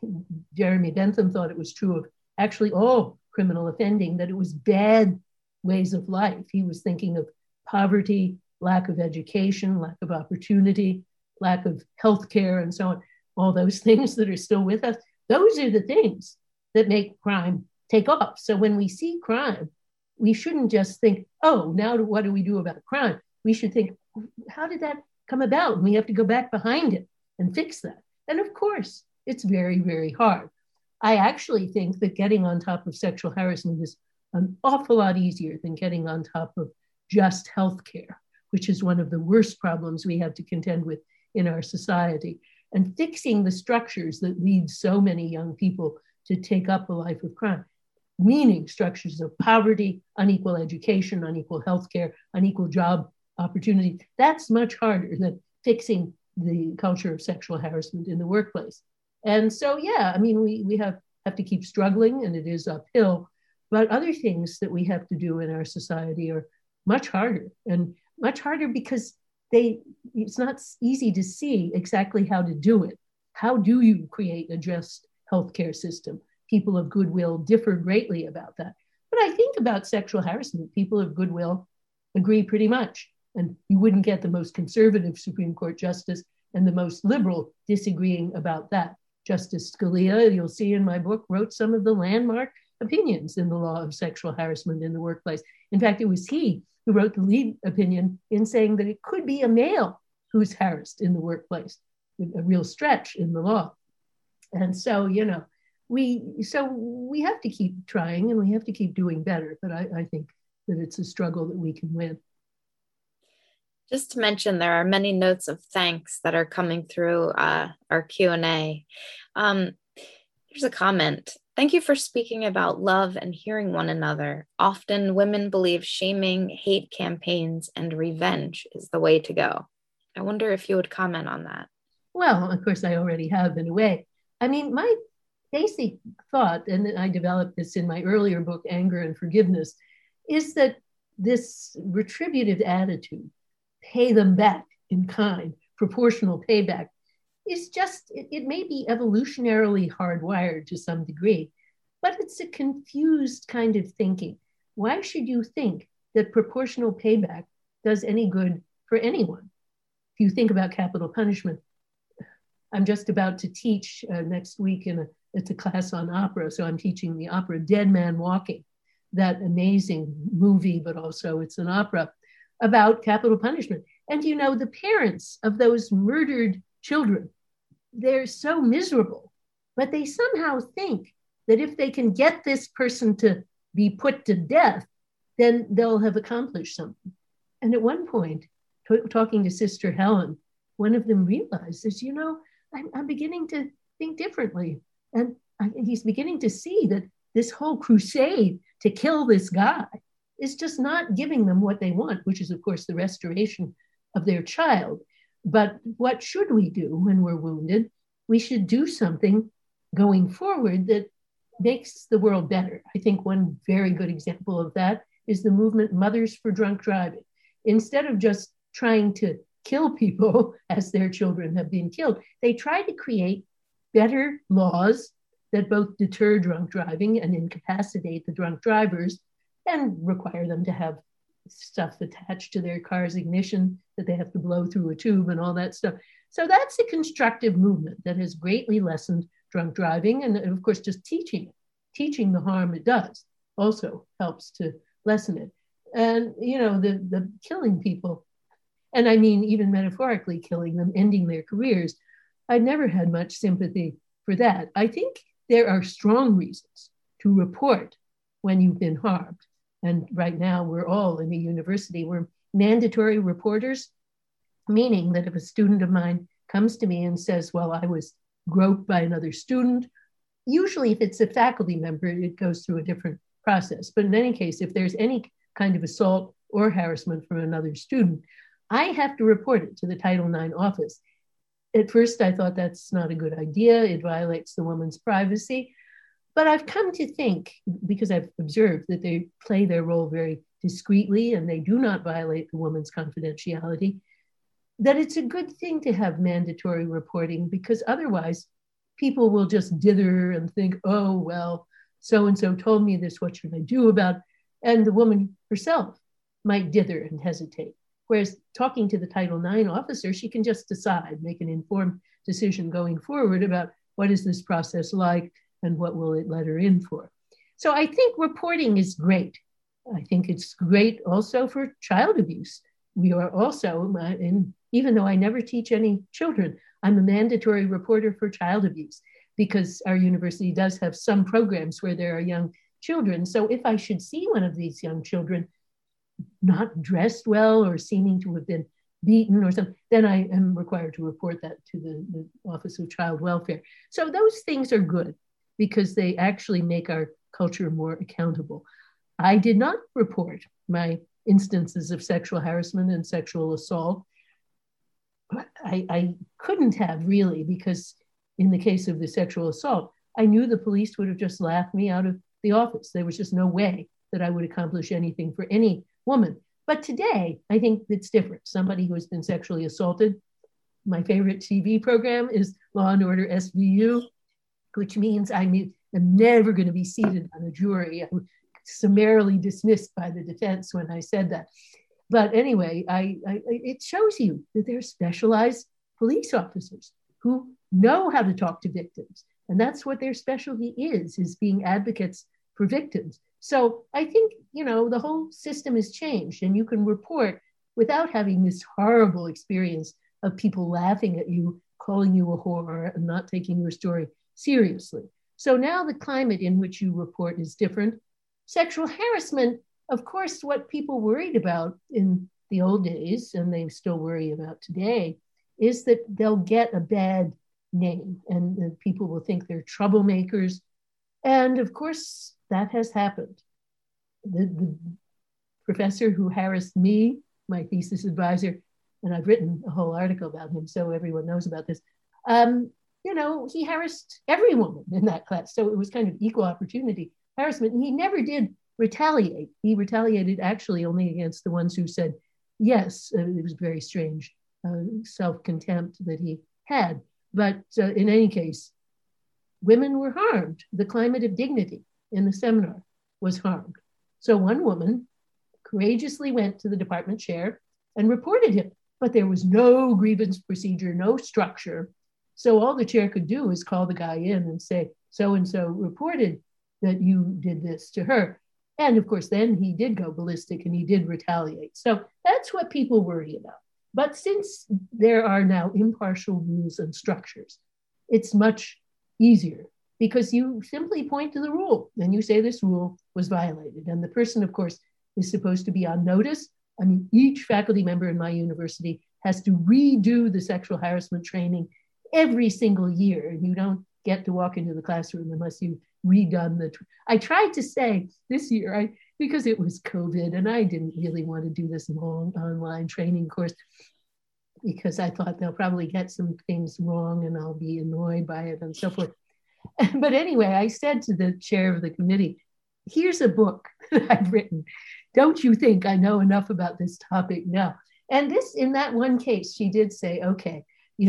Jeremy Bentham thought it was true of actually all criminal offending, that it was bad ways of life. He was thinking of poverty, lack of education, lack of opportunity, lack of health care, and so on. All those things that are still with us, those are the things that make crime take off. So when we see crime, we shouldn't just think, oh, now what do we do about crime? We should think, how did that come about? And we have to go back behind it and fix that. And of course, it's very, very hard. I actually think that getting on top of sexual harassment is an awful lot easier than getting on top of just healthcare, which is one of the worst problems we have to contend with in our society. And fixing the structures that lead so many young people to take up a life of crime, meaning structures of poverty, unequal education, unequal healthcare, unequal job opportunity, that's much harder than fixing the culture of sexual harassment in the workplace. And so, yeah, I mean, we have to keep struggling, and it is uphill. But other things that we have to do in our society are much harder, and much harder because it's not easy to see exactly how to do it. How do you create a just healthcare system? People of goodwill differ greatly about that. But I think about sexual harassment, people of goodwill agree pretty much. And you wouldn't get the most conservative Supreme Court justice and the most liberal disagreeing about that. Justice Scalia, you'll see in my book, wrote some of the landmark opinions in the law of sexual harassment in the workplace. In fact, it was he who wrote the lead opinion in saying that it could be a male who's harassed in the workplace, a real stretch in the law. And so, we have to keep trying, and we have to keep doing better. But I think that it's a struggle that we can win. Just to mention, there are many notes of thanks that are coming through our Q&A. Here's a comment. Thank you for speaking about love and hearing one another. Often women believe shaming, hate campaigns, and revenge is the way to go. I wonder if you would comment on that. Well, of course, I already have in a way. I mean, my basic thought, and I developed this in my earlier book, Anger and Forgiveness, is that this retributive attitude, pay them back in kind, proportional payback, is just, it may be evolutionarily hardwired to some degree, but it's a confused kind of thinking. Why should you think that proportional payback does any good for anyone? If you think about capital punishment, I'm just about to teach next week it's a class on opera, so I'm teaching the opera Dead Man Walking, that amazing movie, but also it's an opera about capital punishment. And the parents of those murdered children, they're so miserable, but they somehow think that if they can get this person to be put to death, then they'll have accomplished something. And at one point, talking to Sister Helen, one of them realizes, I'm beginning to think differently. And he's beginning to see that this whole crusade to kill this guy is just not giving them what they want, which is, of course, the restoration of their child. But what should we do when we're wounded? We should do something going forward that makes the world better. I think one very good example of that is the movement Mothers for Drunk Driving. Instead of just trying to kill people as their children have been killed, they try to create better laws that both deter drunk driving and incapacitate the drunk drivers and require them to have stuff attached to their car's ignition that they have to blow through a tube and all that stuff. So that's a constructive movement that has greatly lessened drunk driving. And of course, just teaching the harm it does also helps to lessen it. And, the killing people, and I mean, even metaphorically killing them, ending their careers, I never had much sympathy for that. I think there are strong reasons to report when you've been harmed. And right now, we're all in a university. We're mandatory reporters, meaning that if a student of mine comes to me and says, well, I was groped by another student, usually if it's a faculty member, it goes through a different process. But in any case, if there's any kind of assault or harassment from another student, I have to report it to the Title IX office. At first, I thought that's not a good idea. It violates the woman's privacy. But I've come to think, because I've observed that they play their role very discreetly and they do not violate the woman's confidentiality, that it's a good thing to have mandatory reporting, because otherwise people will just dither and think, oh, well, so-and-so told me this, what should I do about it? And the woman herself might dither and hesitate. Whereas talking to the Title IX officer, she can just decide, make an informed decision going forward about what is this process like and what will it let her in for. So I think reporting is great. I think it's great also for child abuse. We are also, even though I never teach any children, I'm a mandatory reporter for child abuse because our university does have some programs where there are young children. So if I should see one of these young children not dressed well or seeming to have been beaten or something, then I am required to report that to the Office of Child Welfare. So those things are good because they actually make our culture more accountable. I did not report my instances of sexual harassment and sexual assault. I couldn't have really, because in the case of the sexual assault, I knew the police would have just laughed me out of the office. There was just no way that I would accomplish anything for any woman. But today, I think it's different. Somebody who has been sexually assaulted, my favorite TV program is Law and Order SVU, which means I'm never going to be seated on a jury. I'm summarily dismissed by the defense when I said that. But anyway, it shows you that there are specialized police officers who know how to talk to victims. And that's what their specialty is being advocates for victims. So I think, the whole system has changed and you can report without having this horrible experience of people laughing at you, calling you a whore and not taking your story seriously. So now the climate in which you report is different. Sexual harassment, of course, what people worried about in the old days, and they still worry about today, is that they'll get a bad name and people will think they're troublemakers. And of course, that has happened. The professor who harassed me, my thesis advisor, and I've written a whole article about him, so everyone knows about this. He harassed every woman in that class. So it was kind of equal opportunity harassment. And he never did retaliate. He retaliated actually only against the ones who said yes. It was very strange self-contempt that he had. But in any case, women were harmed. The climate of dignity in the seminar was harmed. So one woman courageously went to the department chair and reported him, but there was no grievance procedure, no structure. So all the chair could do is call the guy in and say, so-and-so reported that you did this to her. And of course, then he did go ballistic and he did retaliate. So that's what people worry about. But since there are now impartial rules and structures, it's much easier because you simply point to the rule and you say this rule was violated. And the person, of course, is supposed to be on notice. I mean, each faculty member in my university has to redo the sexual harassment training every single year. You don't get to walk into the classroom unless you've redone I tried to say this year, because it was COVID and I didn't really want to do this long online training course because I thought they'll probably get some things wrong and I'll be annoyed by it and so forth. But anyway, I said to the chair of the committee, here's a book that I've written. Don't you think I know enough about this topic now? And in that one case, she did say, okay,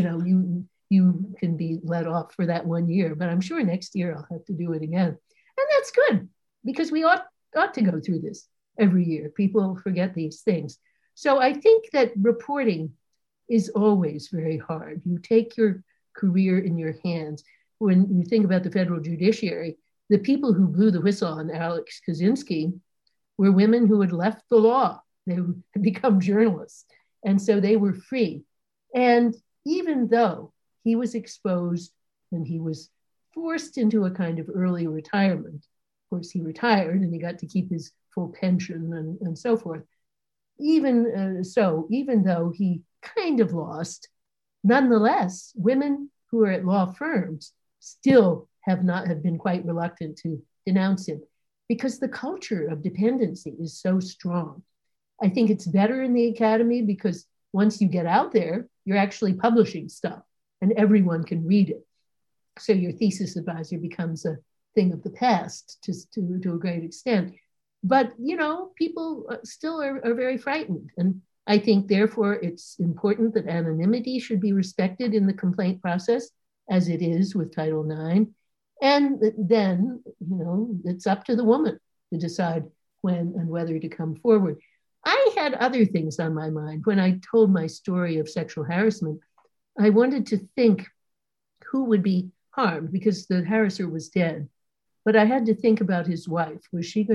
you can be let off for that 1 year, but I'm sure next year I'll have to do it again. And that's good because we ought to go through this every year. People forget these things. So I think that reporting is always very hard. You take your career in your hands. When you think about the federal judiciary, the people who blew the whistle on Alex Kaczynski were women who had left the law. They had become journalists. And so they were free. And even though he was exposed and he was forced into a kind of early retirement, of course, he retired and he got to keep his full pension and so forth. Even though he kind of lost, nonetheless, women who are at law firms still have been quite reluctant to denounce him because the culture of dependency is so strong. I think it's better in the academy because once you get out there, you're actually publishing stuff. and everyone can read it. So your thesis advisor becomes a thing of the past to a great extent. But, people still are very frightened. And I think, therefore, it's important that anonymity should be respected in the complaint process, as it is with Title IX. And then, it's up to the woman to decide when and whether to come forward. I had other things on my mind. When I told my story of sexual harassment, I wanted to think who would be harmed because the harasser was dead. But I had to think about his wife. Was I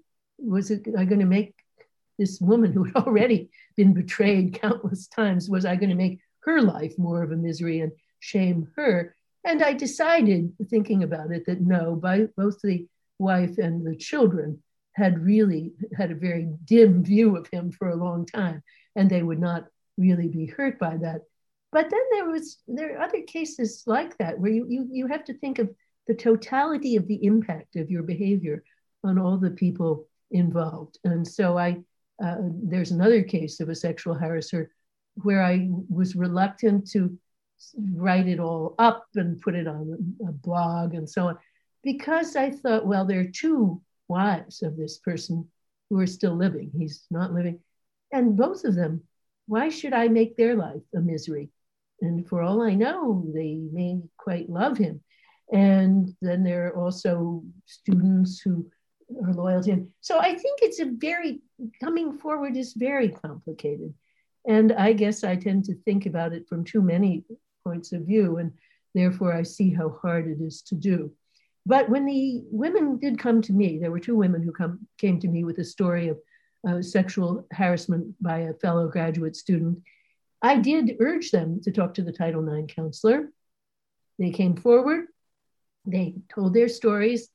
going to make this woman who had already been betrayed countless times, was I going to make her life more of a misery and shame her? And I decided, thinking about it, that no, both the wife and the children had really had a very dim view of him for a long time, and they would not really be hurt by that. But then there are other cases like that where you have to think of the totality of the impact of your behavior on all the people involved. And so there's another case of a sexual harasser where I was reluctant to write it all up and put it on a blog and so on, because I thought, well, there are two wives of this person who are still living. He's not living. And both of them, why should I make their life a misery? And for all I know, they may quite love him. And then there are also students who are loyal to him. So I think coming forward is very complicated. And I guess I tend to think about it from too many points of view, and therefore I see how hard it is to do. But when the women did come to me, there were two women who came to me with a story of sexual harassment by a fellow graduate student. I did urge them to talk to the Title IX counselor. They came forward. They told their stories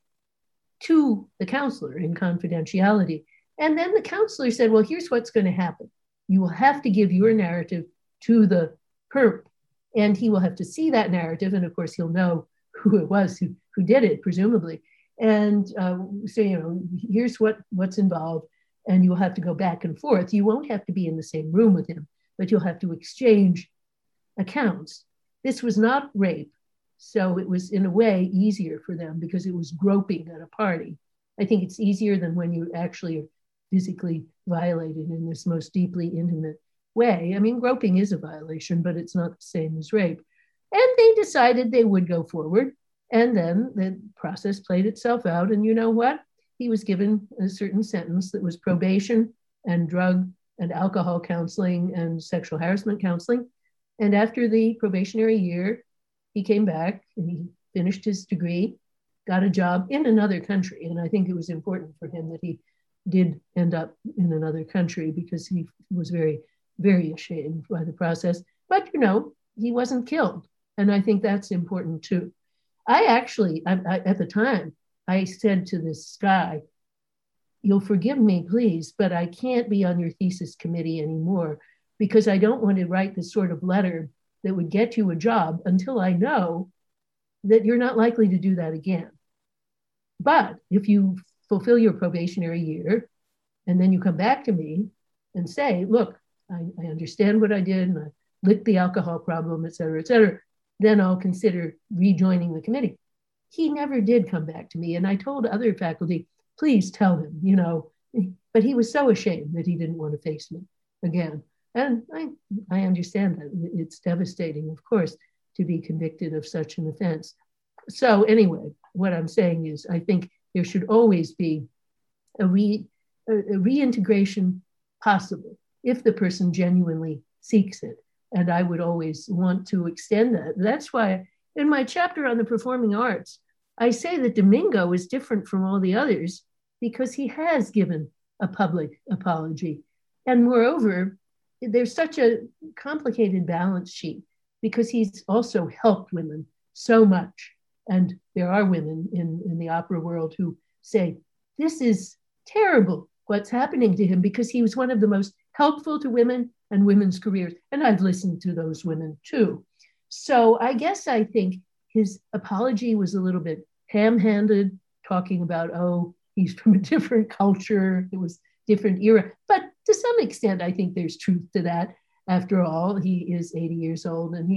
to the counselor in confidentiality. And then the counselor said, well, here's what's going to happen. You will have to give your narrative to the perp, and he will have to see that narrative. And of course, he'll know who it was who did it, presumably. And say, here's what's involved. And you'll have to go back and forth. You won't have to be in the same room with him, but you'll have to exchange accounts. This was not rape. So it was, in a way, easier for them because it was groping at a party. I think it's easier than when you actually are physically violated in this most deeply intimate way. I mean, groping is a violation, but it's not the same as rape. And they decided they would go forward. And then the process played itself out. And you know what? He was given a certain sentence that was probation and drug and alcohol counseling and sexual harassment counseling. And after the probationary year, he came back and he finished his degree, got a job in another country. And I think it was important for him that he did end up in another country because he was very, very ashamed by the process. But, he wasn't killed. And I think that's important too. I actually, at the time, I said to this guy, you'll forgive me, please, but I can't be on your thesis committee anymore because I don't want to write the sort of letter that would get you a job until I know that you're not likely to do that again. But if you fulfill your probationary year and then you come back to me and say, look, I understand what I did and I licked the alcohol problem, et cetera, then I'll consider rejoining the committee. He never did come back to me. And I told other faculty, please tell him, but he was so ashamed that he didn't want to face me again. And I understand that. It's devastating, of course, to be convicted of such an offense. So anyway, what I'm saying is I think there should always be a reintegration possible if the person genuinely seeks it. And I would always want to extend that. That's why in my chapter on the performing arts, I say that Domingo is different from all the others because he has given a public apology. And moreover, there's such a complicated balance sheet because he's also helped women so much. And there are women in the opera world who say, this is terrible what's happening to him because he was one of the most helpful to women and women's careers. And I've listened to those women too. So I guess I think his apology was a little bit ham-handed, talking about, he's from a different culture. It was different era. But to some extent, I think there's truth to that. After all, he is 80 years old and he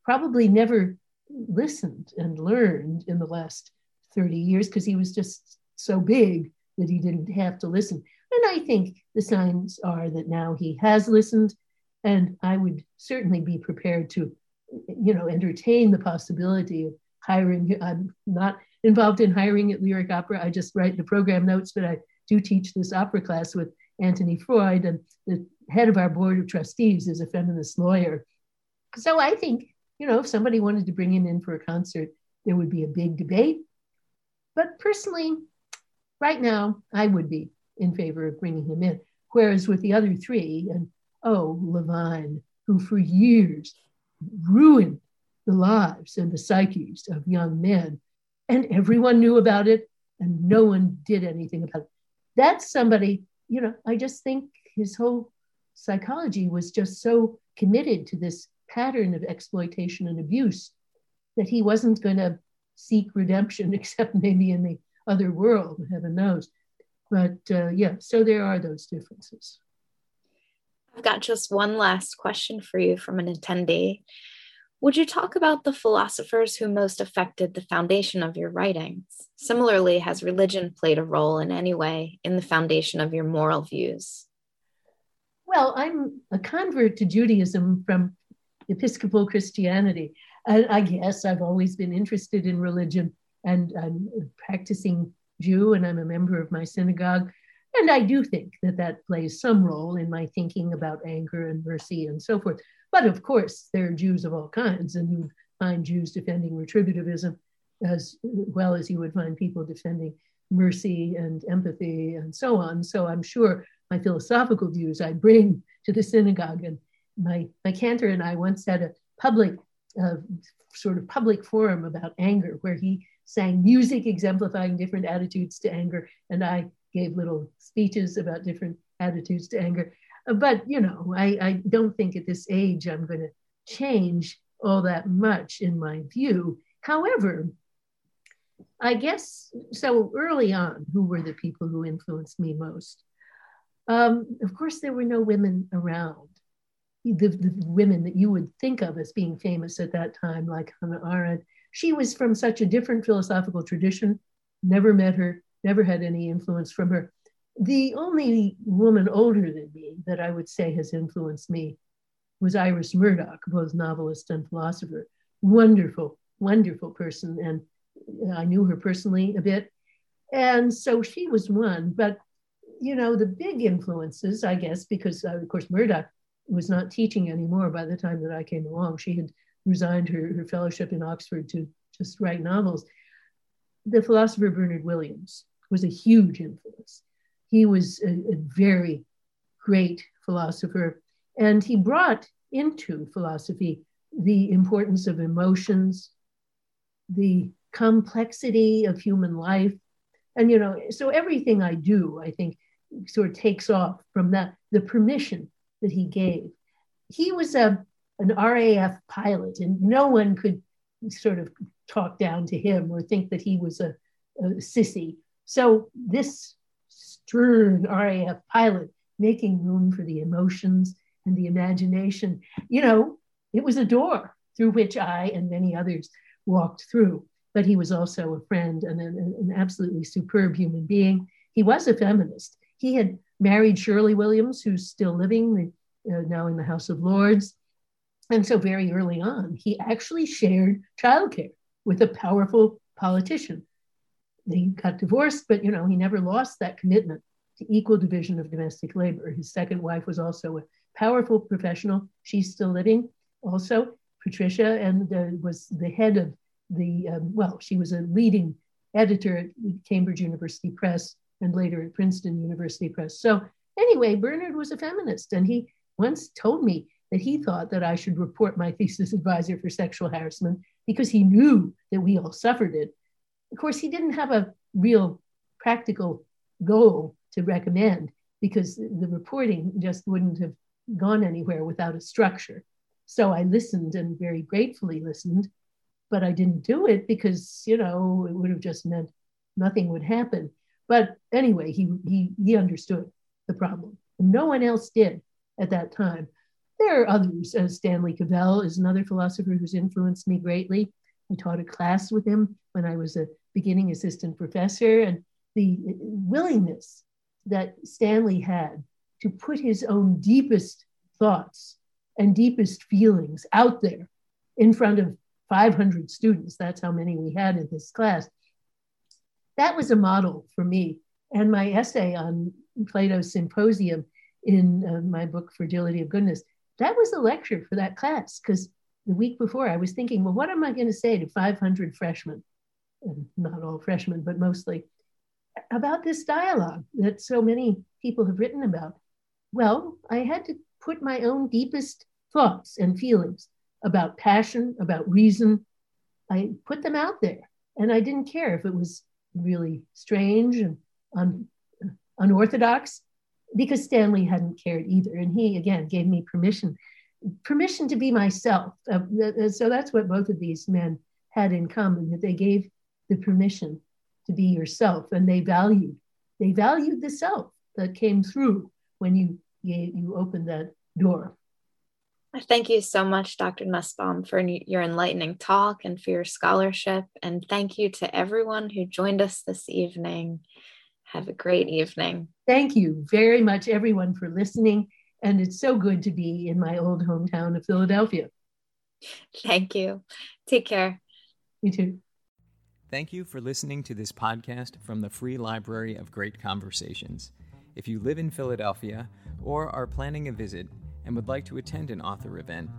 probably never listened and learned in the last 30 years because he was just so big that he didn't have to listen. And I think the signs are that now he has listened, and I would certainly be prepared to, entertain the possibility of hiring. I'm not involved in hiring at Lyric Opera. I just write the program notes, but I do teach this opera class with Anthony Freud, and the head of our board of trustees is a feminist lawyer. So I think, if somebody wanted to bring him in for a concert, there would be a big debate. But personally, right now, I would be in favor of bringing him in. Whereas with the other three, and Levine, who for years ruined the lives and the psyches of young men, and everyone knew about it, and no one did anything about it. That's somebody, I just think his whole psychology was just so committed to this pattern of exploitation and abuse that he wasn't going to seek redemption, except maybe in the other world, heaven knows. But so there are those differences. I've got just one last question for you from an attendee. Would you talk about the philosophers who most affected the foundation of your writings? Similarly, has religion played a role in any way in the foundation of your moral views? Well, I'm a convert to Judaism from Episcopal Christianity. And I guess I've always been interested in religion, and I'm a practicing Jew, and I'm a member of my synagogue. And I do think that plays some role in my thinking about anger and mercy and so forth. But of course, there are Jews of all kinds, and you find Jews defending retributivism as well as you would find people defending mercy and empathy and so on. So I'm sure my philosophical views I bring to the synagogue. And my cantor and I once had a public forum about anger, where he sang music exemplifying different attitudes to anger, and I gave little speeches about different attitudes to anger. But, I don't think at this age I'm going to change all that much in my view. However, I guess, so early on, who were the people who influenced me most? Of course, there were no women around. The women that you would think of as being famous at that time, like Hannah Arendt, she was from such a different philosophical tradition, never met her, never had any influence from her. The only woman older than me that I would say has influenced me was Iris Murdoch, both novelist and philosopher. Wonderful, wonderful person. And I knew her personally a bit. And so she was one. But, the big influences, I guess, because, of course, Murdoch was not teaching anymore by the time that I came along. She had resigned her fellowship in Oxford to just write novels. The philosopher Bernard Williams was a huge influence. He was a very great philosopher, and he brought into philosophy the importance of emotions, the complexity of human life. And, so everything I do, I think, sort of takes off from that, the permission that he gave. He was an RAF pilot, and no one could sort of talk down to him or think that he was a sissy. So this stern RAF pilot making room for the emotions and the imagination, it was a door through which I and many others walked through. But he was also a friend and an absolutely superb human being. He was a feminist. He had married Shirley Williams, who's still living, now in the House of Lords. And so very early on, he actually shared childcare with a powerful politician. They got divorced, but he never lost that commitment to equal division of domestic labor. His second wife was also a powerful professional. She's still living also, Patricia, and was the head of she was a leading editor at Cambridge University Press and later at Princeton University Press. So anyway, Bernard was a feminist, and he once told me that he thought that I should report my thesis advisor for sexual harassment because he knew that we all suffered it. Of course, he didn't have a real practical goal to recommend because the reporting just wouldn't have gone anywhere without a structure. So I listened and very gratefully listened, but I didn't do it because, it would have just meant nothing would happen. But anyway, he understood the problem. And no one else did at that time. There are others. Stanley Cavell is another philosopher who's influenced me greatly. I taught a class with him when I was a beginning assistant professor, and the willingness that Stanley had to put his own deepest thoughts and deepest feelings out there in front of 500 students, that's how many we had in this class, that was a model for me. And my essay on Plato's Symposium in my book, Fragility of Goodness, that was a lecture for that class, because the week before I was thinking, well, what am I going to say to 500 freshmen, and not all freshmen, but mostly, about this dialogue that so many people have written about? Well, I had to put my own deepest thoughts and feelings about passion, about reason. I put them out there, and I didn't care if it was really strange and unorthodox, because Stanley hadn't cared either. And he, again, gave me permission to be myself. So that's what both of these men had in common, that they gave the permission to be yourself, and they valued the self that came through when you opened that door. Thank you so much, Dr. Nussbaum, for your enlightening talk and for your scholarship. And thank you to everyone who joined us this evening. Have a great evening. Thank you very much, everyone, for listening. And it's so good to be in my old hometown of Philadelphia. Thank you. Take care. You too. Thank you for listening to this podcast from the Free Library of Great Conversations. If you live in Philadelphia or are planning a visit and would like to attend an author event,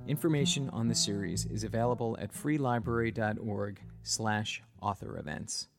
information on the series is available at freelibrary.org/author events.